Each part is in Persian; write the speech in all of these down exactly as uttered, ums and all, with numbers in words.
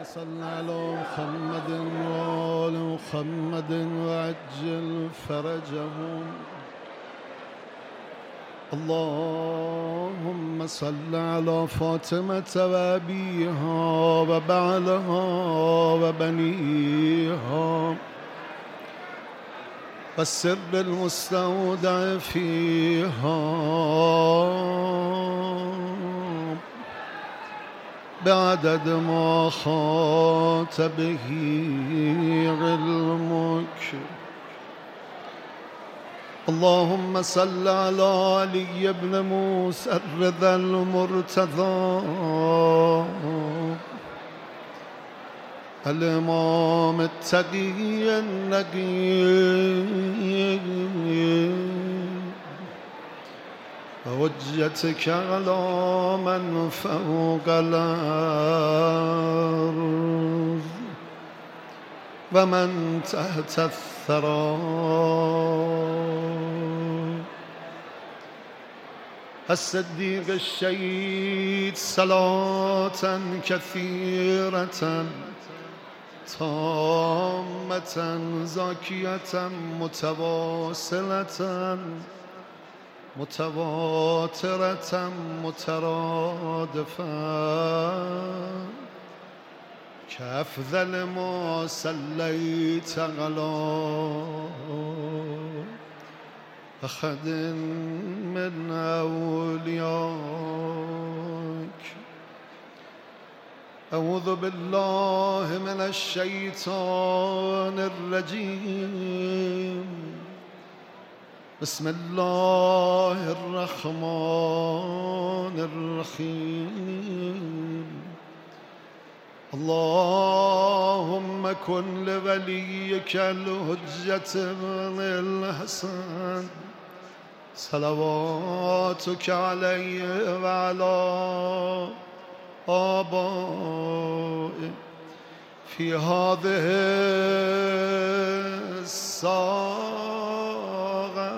صل على محمد وآل محمد وعجل فرجهم. اللهم صل على فاطمة وأبيها وبعلها وبنيها والسر المستودع فيها بعدد ما خاط به علمك. اللهم صل على علي بن موسى الرضا المرتضى الإمام التقي النقي وحجتك على من فوق الأرض ومن تحت الثرى. الصديق الشهيد صلاة كثيرة تامة زاكية متواصلة متواترة مترادفة كأفضل ما صليت على أحد من أوليائك. أعوذ بالله من الشيطان الرجيم. بسم الله الرحمن الرحيم. اللهم كن لوليك الحجة بن الحسن صلواتك عليه وعلى آبائه في هذه الساعة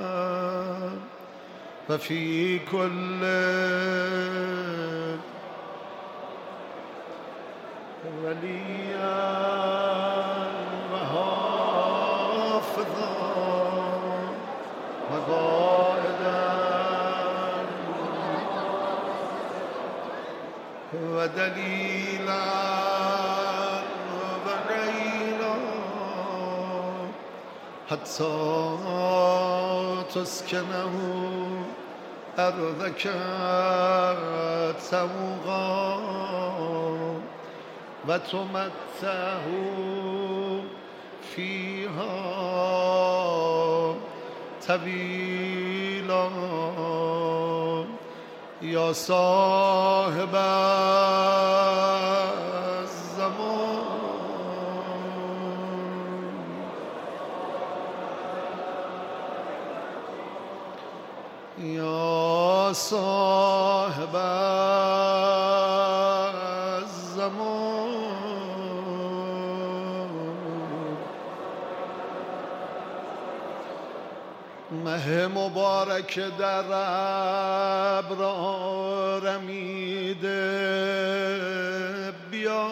وفي كل وليا وحافظا وقائدا ودليلا وعينا حتى تسكنه أرضك طوعا وتمتعه فيها طويلا يا صاحب الزمان. يا صاحب مه مبارک در ابر رمیده بیا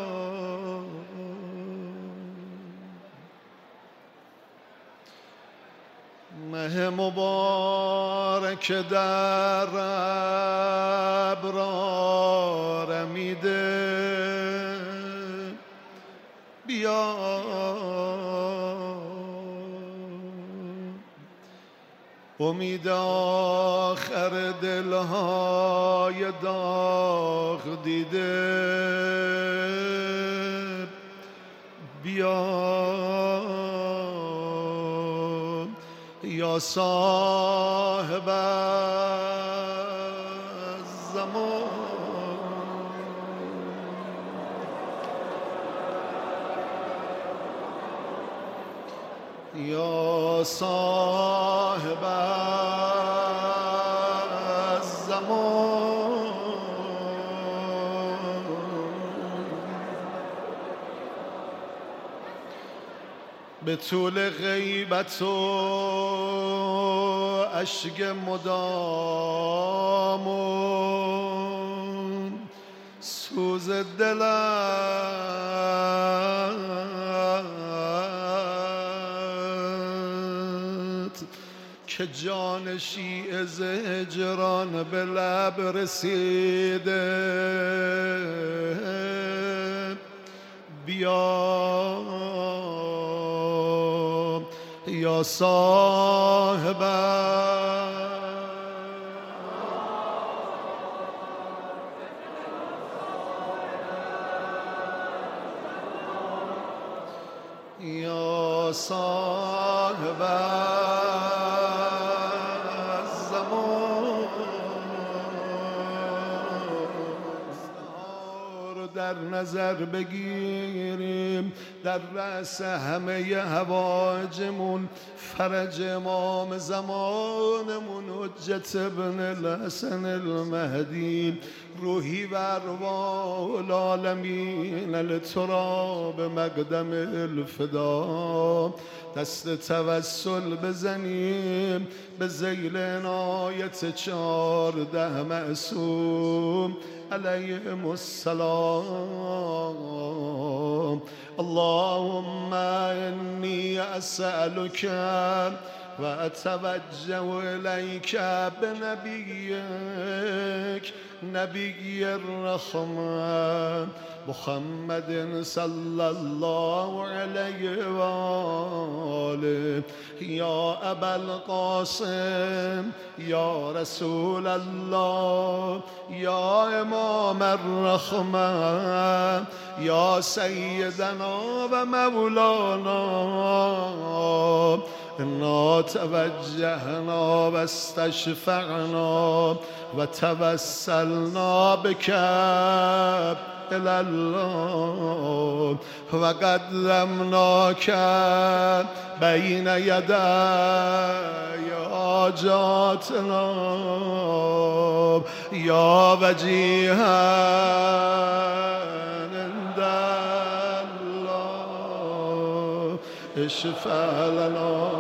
مه مبارک در ابر رمیده بیا امید آخر دلهای داغ دیده بیا یا صاحب الزمان. یا صاحب الزمان به طول غیبت و اشک مدام و سوز دلت که جان شیعه ز هجران به لب رسیده. بیا یا صاحب یا صاحب الزمان در نظر بگیریم در رأس همه هواجمون فرج امام زمانمون حجت ابن الحسن المهدی روحی و ارواح العالمین لتراب مقدم الفدا دست توسل بزنیم به ذیل عنایت چارده معصوم علیهم السلام. اللهم انی اسألک و اتوجه الیک بنبیک نبی الرحمة محمد صلی الله علیه و آله. یا ابا القاسم یا رسول الله یا امام الرحمة یا سیدنا و مولانا انا توجهنا و استشفعنا و توسلنا بک الى الله و قدمناک بین یدی حاجاتنا یا وجیها عند الله اشفع لنا.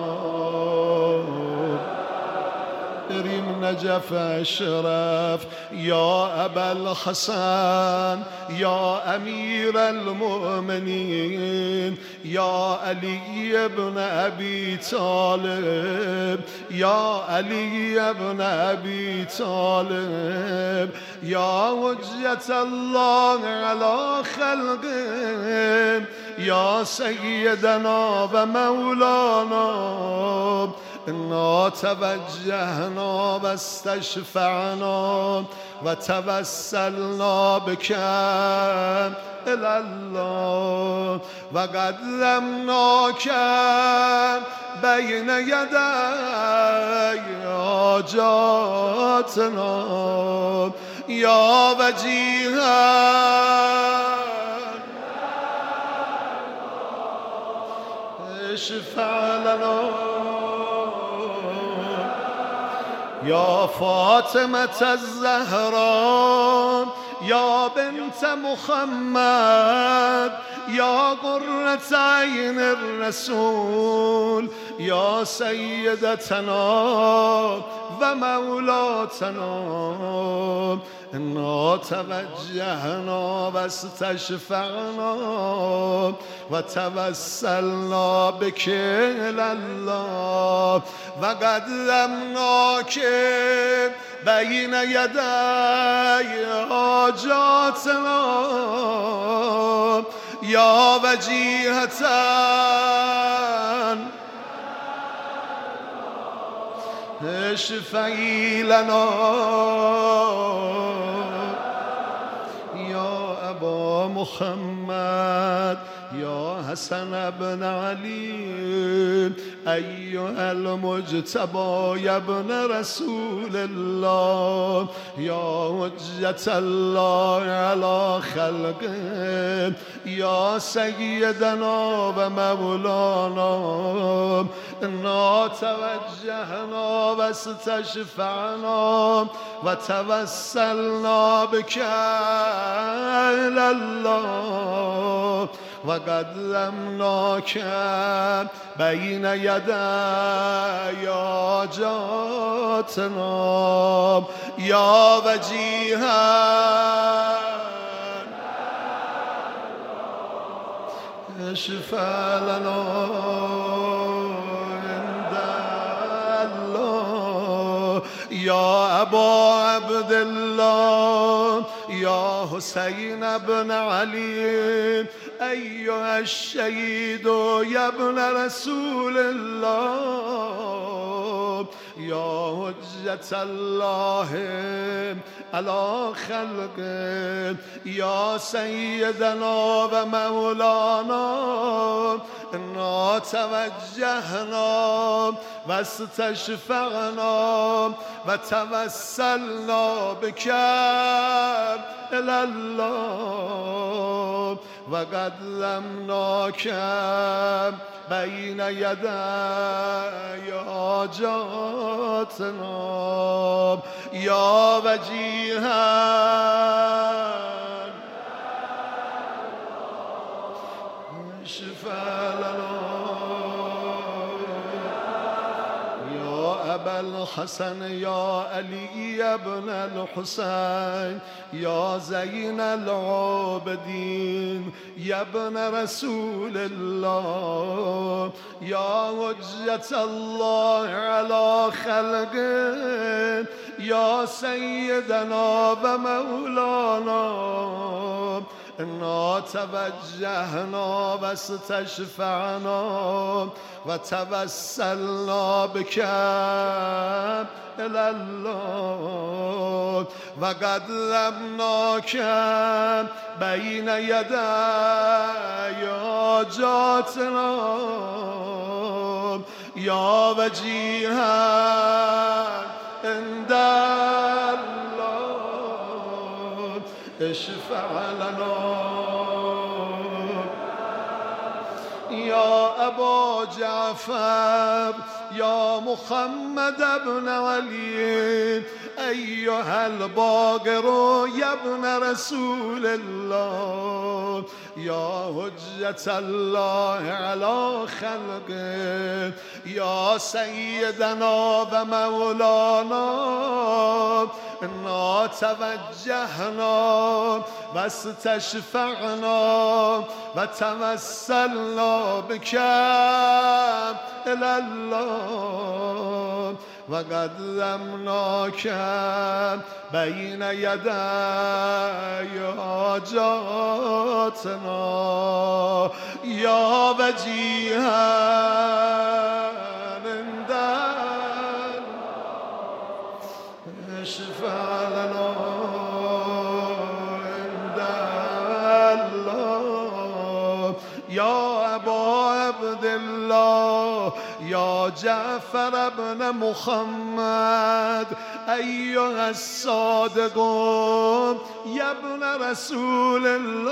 بریم نجف اشرف یا ابا الحسن یا امیر المؤمنین یا علی ابن ابی طالب یا علی ابن ابی طالب یا حجت الله علی خلقه یا سیدنا و مولانا انا توجهنا و استشفعنا و توسلنا بک الی الله و قدمناک بین یدی حاجاتنا یا وجیها اشفع لنا. یا فاطمة الزهراء یا بنت محمد یا قرة عین الرسول یا سیدتنا و مولاتنا انا توجهنا و استشفعنا و توسلنا بک الی الله و قدمناک بین یدی حاجاتنا یا وجیهة اشفعی لنا. یا ابا محمد یا حسن بن علی ایها المجتبی ابن رسول الله یا حجت الله علی خلقه یا سیدنا و مولانا انا توجهنا و استشفعنا و توسلنا بک الی الله و قدمناک بین یدی حاجاتنا یا وجیها اشفع لنا عند الله يا أبا عبد الله يا حسين بن علي أيها الشهيد يا ابن رسول الله يا حجة الله على خلقه يا سيدنا ومولانا إنا توجهنا واستشفعنا وتوسلنا بك إلى الله وقدمناك بين يدي حاجاتنا يا وجيها اشفع لنا يا أبا الحسن يا علي بن الحسين يا زين العابدين يا ابن رسول الله يا حجة الله على خلقه يا سيدنا ومولانا إنا توجهنا واستشفعنا وتوسلنا بك إلى الله وقدمناك بين يدي حاجاتنا يا وجيها عند الله اشفع لنا يا أبا جعفر يا محمد بن علي أيها الباقر يا ابن رسول الله يا حجة الله على خلقه يا سيدنا ومولانا إنا توجهنا واستشفعنا وتوسلنا بك إلى الله وقدمناك بين يدي حاجاتنا يا وجيها عند اشفع لنا عند الله يا أبا عبد الله يا جعفر بن محمد أيها الصادق يا ابن رسول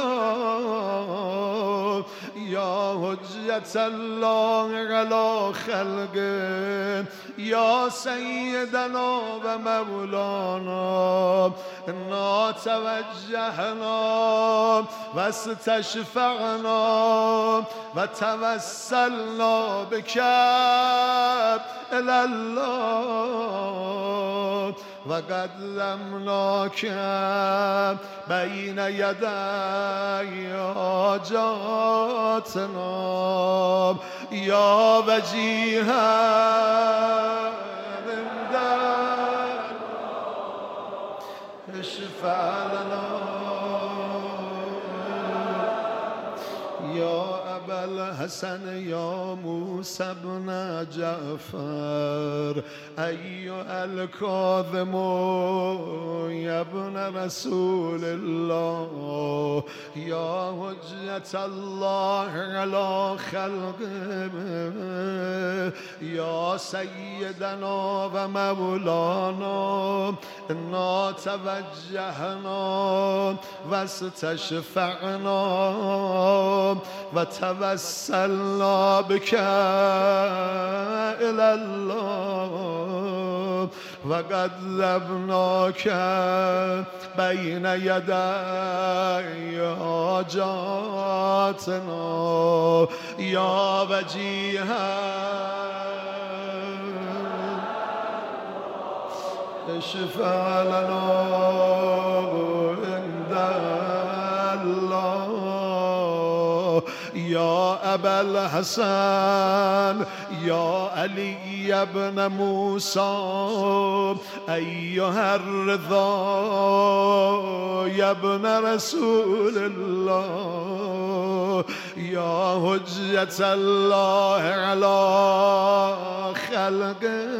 الله يا حجة الله على خلقه يا سيدنا ومولانا إنا توجهنا واستشفعنا وتوسلنا بك إلى الله وقدمناك بين يدي حاجاتنا يا وجيها عند اشفع لنا يا أبا الحسن يا موسى بن جعفر أيها الكاظم يا ابن رسول الله يا حجة الله على خلقه يا سيدنا ومولانا إنا توجهنا واستشفعنا وتوسلنا بك إلى الله وقدمناك بين يدي حاجاتنا يا وجيها اشفع لنا عند الله يا أبا الحسن يا علي بن موسى أيها الرضا يا ابن رسول الله يا حجة الله على خلقه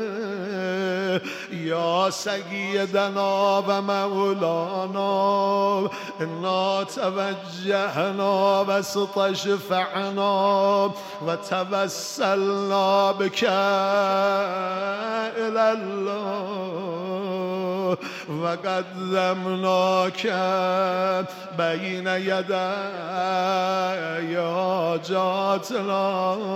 يا سيدنا ومولانا إنا توجهنا واستشفعنا وتوسلنا بك إلى الله وقدمناك بين يدي حاجاتنا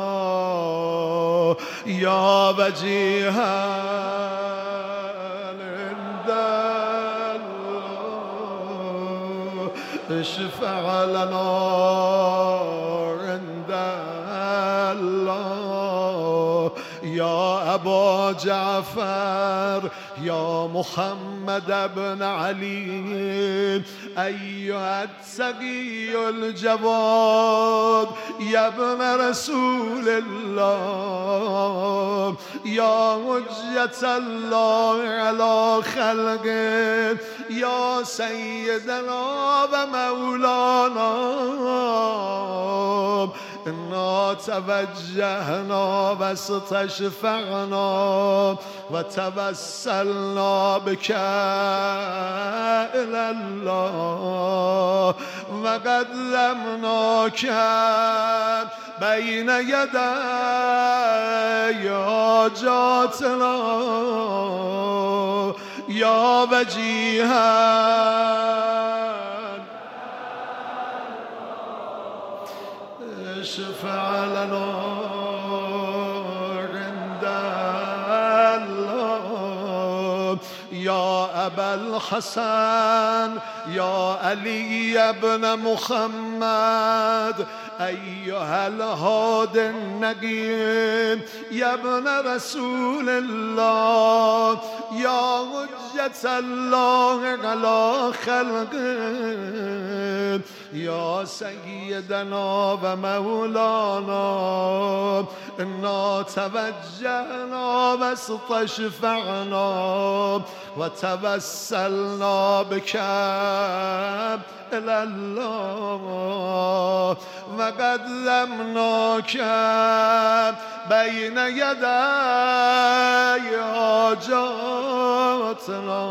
يا وجيها عند الله اشفع لنا عند الله يا أبا جعفر يا محمد بن علي أيها التقي الجواد يا ابن رسول الله يا حجة الله على خلقه يا سيدنا ومولانا إنا توجهنا واستشفعنا وتوسلنا بك إلى الله وقدمناك بين يدي حاجاتنا يا وجيها اشفع لنا عند الله يا أبا الحسن يا علي بن محمد أيها الهادي النقي يا ابن رسول الله يا حجة الله على خلقه يا سيدنا ومولانا إنا توجهنا واستشفعنا وتوسلنا بك إلى الله وقدمناك بين يدي حاجاتنا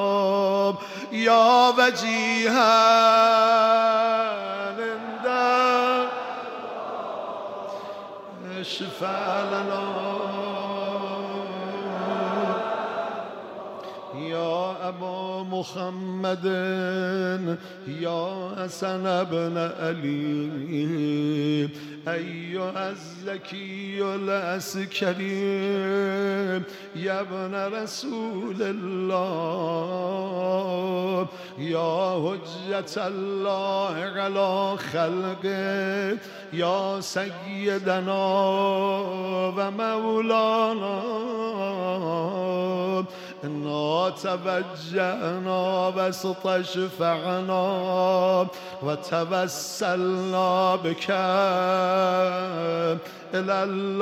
يا وجيها عند اشفع لنا يا أبا محمد يا حسن بن علي أيها الزكي العسكري يا ابن رسول الله يا حجة الله على خلقه يا سيدنا ومولانا إنا توجهنا واستشفعنا وتوسلنا بك إلى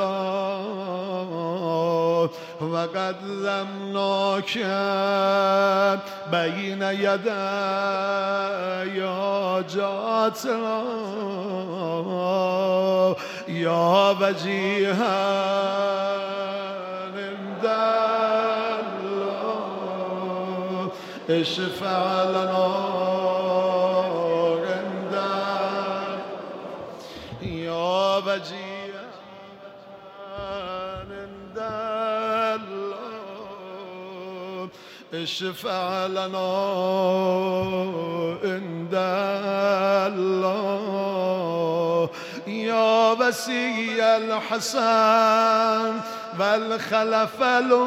الله وقدمناك بين يدي حاجاتنا يا وجيها عند الله اشفع لنا عند يا وجيها عند الله اشفع لنا عند الله يا وسي الحسن والخلف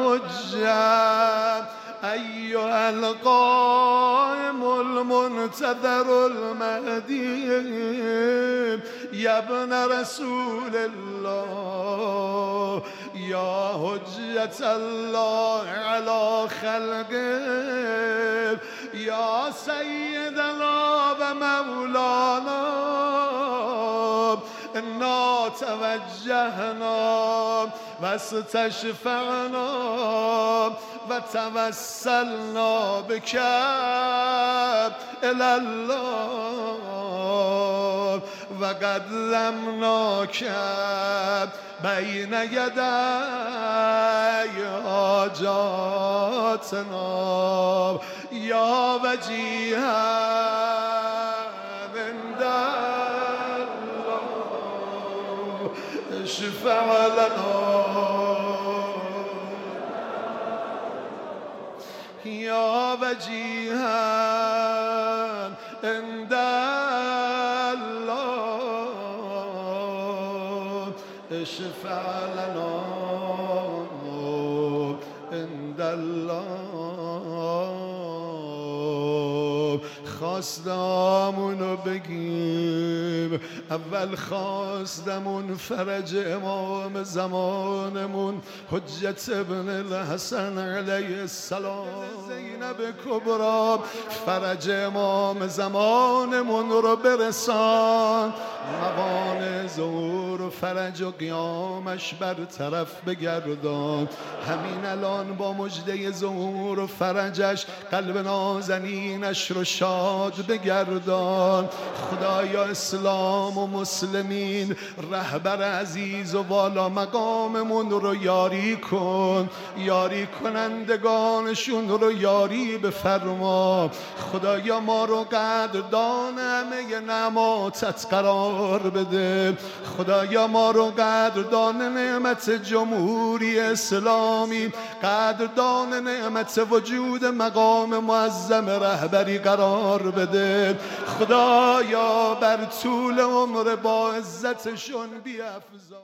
الحجة أيها القائم المنتظر المهدي يا ابن رسول الله يا حجة الله على خلقه يا سيدنا ومولانا توجهنا واستشفعنا وتوسلنا بك إلى الله وقدمناك بين يدي حاجاتنا يا وجيها عند الله اشفع لنا يا وجيها عند الله اشفع لنا عند الله خواستمونو بگیم اول خواستمون فرج امام زمانمون حجت ابن الحسن علیه السلام زینب کبرا فرج امام زمانمون رو برسان موان ظهور و فرج و قیامش برطرف بگردان همین الان با مژده ظهور و فرجش قلب نازنینش رو شاد بگردان خدایا اسلام و مسلمین رهبر عزیز و والا مقاممون رو یاری کن یاری کنندگانشون رو یاری بفرما خدایا ما رو قدردان همه نعماتت قرار بده خدایا ما رو قدردان نعمت جمهوری اسلامی قدردان نعمت وجود مقام معظم رهبری قرار بده خدایا بر طول عمر با عزتشون بیفزا